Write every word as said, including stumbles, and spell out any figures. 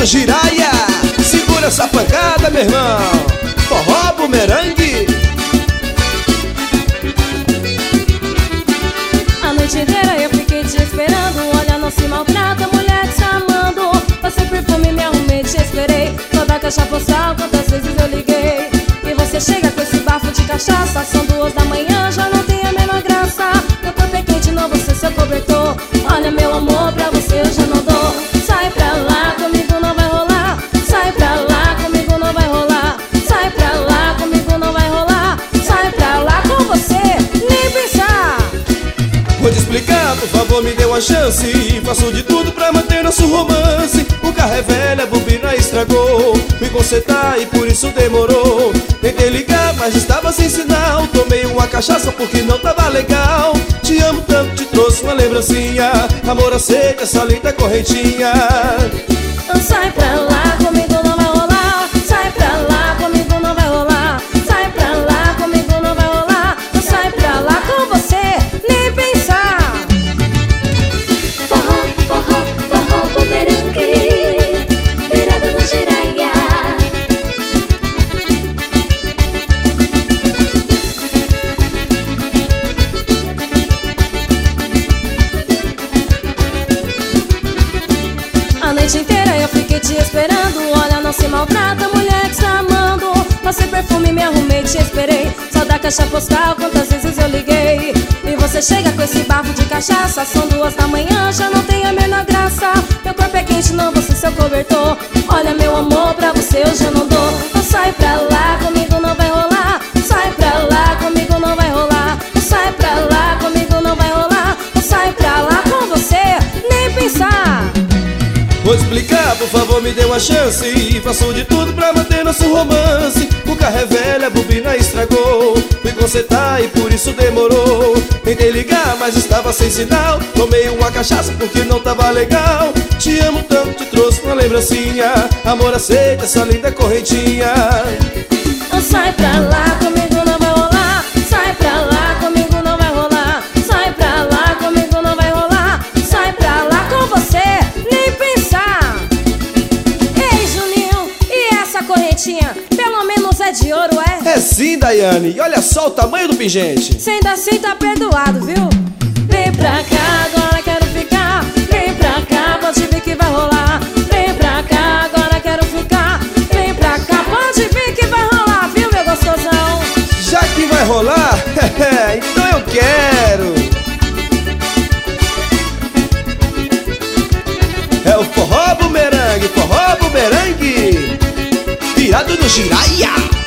giraia. Segura essa pancada, meu irmão. Forró bumerangue. A noite inteira eu fiquei te esperando. Olha, não se maltrata, mulher te amando. Passei perfume, me arrumei, te esperei. Toda caixa postal, quantas vezes eu liguei. E você chega com esse bafo de cachaça. São duas da manhã, já não tem a menor graça. Meu corpo é quente, não você seu cobertor. Olha, meu amor, pra você eu já não dou. Sai pra lá, comigo não vai rolar. Sai pra lá, comigo não vai rolar. Sai pra lá, comigo não vai rolar. Sai pra lá com você, nem pensar. Vou te explicar, por favor, me dê uma chance. Faço de tudo pra manter nosso romance. O carro é velho, a bobina estragou. Fui consertar e por isso demorou. Tentei ligar, mas estava sem sinal. Tomei uma cachaça porque não tava legal. Te amo tanto, te trouxe uma lembrancinha. Amor, aceita essa linda correntinha. Sai pra lá, comigo não vai rolar. Sai pra lá, comigo não vai rolar. Sai pra lá, comigo não vai rolar. Sai pra lá com você, nem pensar. Forró, forró, forró bumerangue, virado no giraia. A noite inteira eu fiquei te esperando. Olha, não se maltrata, mulher que está amando. Passei perfume, me arrumei, te esperei. Só da caixa postal, quantas vezes eu liguei. E você chega com esse bafo de cachaça. São duas da manhã, já não tem a menor graça. Meu corpo é quente, não você seu cobertor. Olha, meu amor, pra você eu já não dou. Então sai pra lá, comigo não vai rolar. Sai pra lá, comigo não vai rolar. Sai pra lá, comigo não vai rolar. Sai pra lá com você, nem pensar. Vou te explicar, por favor, me dê uma chance. Faço de tudo pra manter nosso romance. O carro é velho, a bobina estragou. Fui consertar e por isso demorou. Tentei ligar, mas estava sem sinal. Tomei uma cachaça porque não tava legal. Te amo tanto, te trouxe uma lembrancinha. Amor, aceita essa linda correntinha. Sai pra lá, comigo não vai rolar. Sai pra lá, comigo não vai rolar. Sai pra lá, comigo não vai rolar. Sai pra lá com você, nem pensar. Ei, Juninho, e essa correntinha? Pelo menos é de ouro, é? É sim, Daiane, e olha só o tamanho do pingente. Cê ainda assim tá perdoado, viu? Vem pra cá, agora quero ficar. Vem pra cá, pode vir que vai rolar. Vem pra cá, agora quero ficar. Vem pra cá, pode vir que vai rolar, viu, meu gostosão? Já que vai rolar, então eu quero. É o forró bumerangue, forró bumerangue, virado no giraia.